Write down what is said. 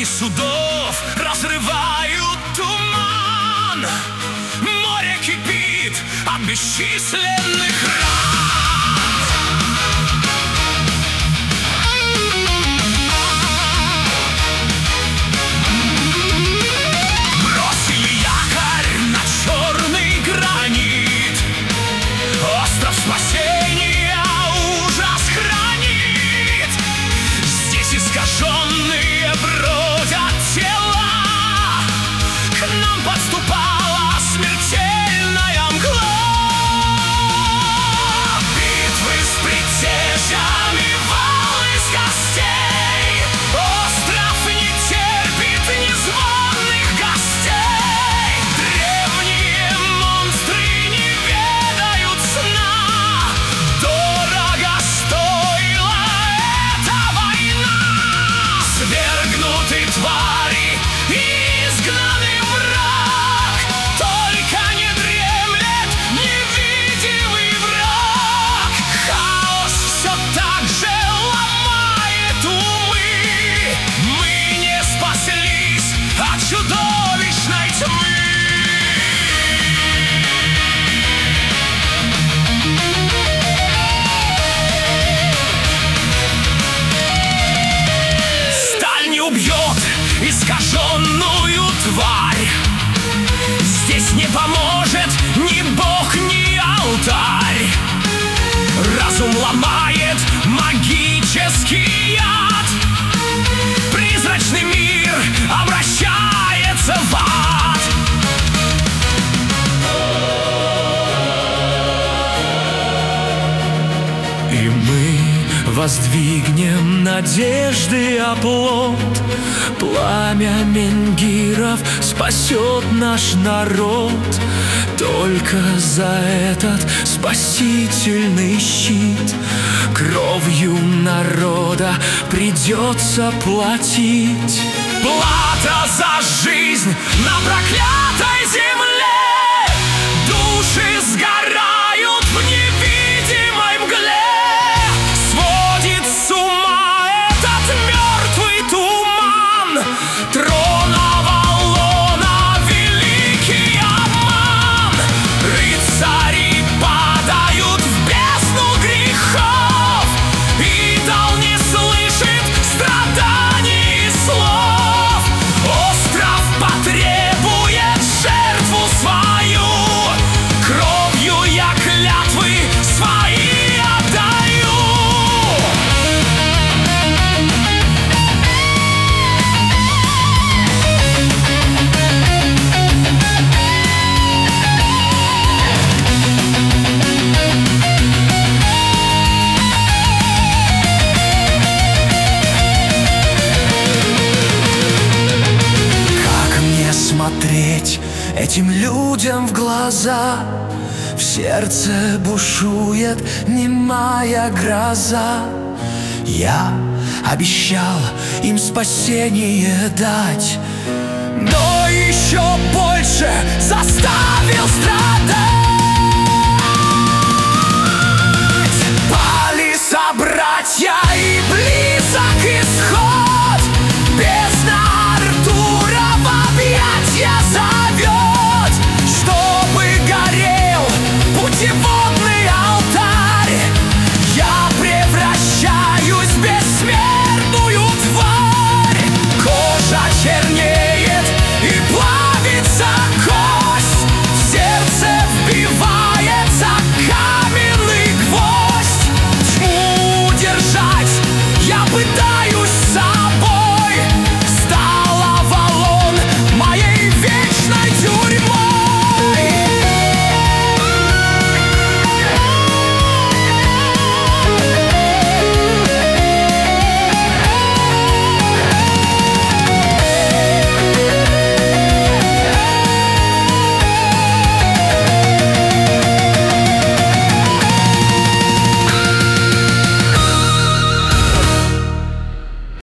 Огни судов разрывают туман, море кипит от бесчисленных ран. Бросили якорь на черный гранит, остров спасения ужас хранит. Здесь искаженные бродят тела, к нам подступала смертельная мгла. Битвы с предтечами, вал из костей, остров не терпит незваных гостей. Древние монстры не ведают сна, дорого стоила эта война. Свергнуты твари и изгнанный мрак, только не дремлет невидимый враг. Хаос все так же ломает умы, мы не спаслись от чудовищной тьмы. Сталь не убьет искаженную тварь, здесь не поможет ни бог, ни алтарь. Разум ломает магический яд, призрачный мир обращается в ад. И мы воздвигнем надежды оплот, пламя менгиров спасет наш народ. Только за этот спасительный щит кровью народа придется платить. Плата за жизнь на проклятой земле, души сгорают в невидимой мгле. Сводит с ума этот мертвый туман, трон Авалона, великий обман. Рыцари падают в бездну грехов, идол не слышит страданий и слов. Остров потребует жертву свою, кровью я клятвы свои отдаю. Как мне смотреть этим людям в глаза? В сердце бушует немая гроза. Я обещал им спасение дать, но еще больше заставил страдать. Пали собратья и близкие,